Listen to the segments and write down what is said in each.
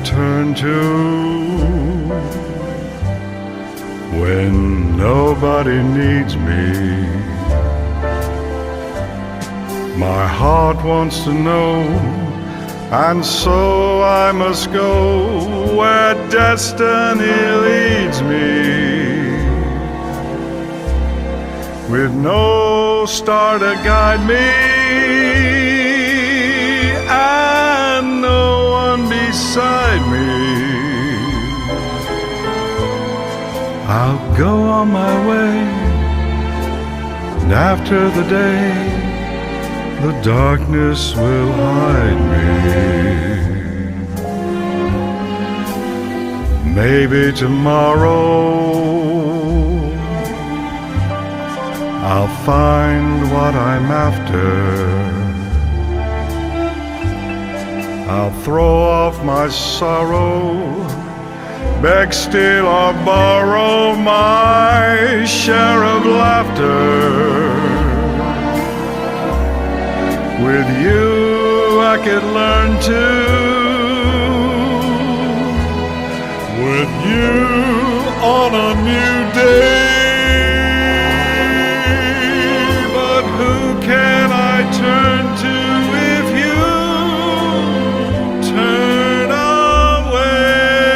turn to when nobody needs me. My heart wants to know, and so I must go where destiny leads me. With no star to guide me and no one beside me, I'll go on my way, and after the day, the darkness will hide me. Maybe tomorrow I'll find what I'm after. I'll throw off my sorrow, beg, steal, or borrow my share of laughter. With you I could learn to, with you on a new day. But who can I turn to if you turn away?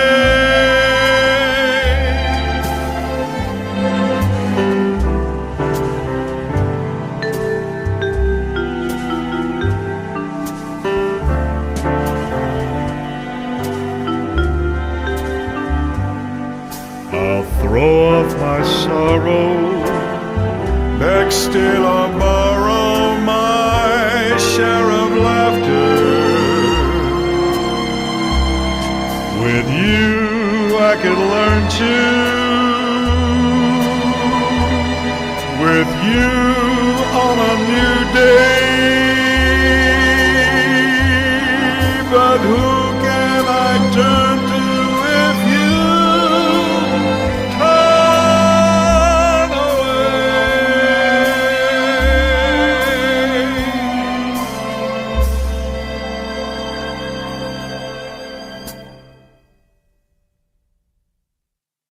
I'll throw off my sorrow, beg, steal, or borrow my share of laughter. With you I could learn to, with you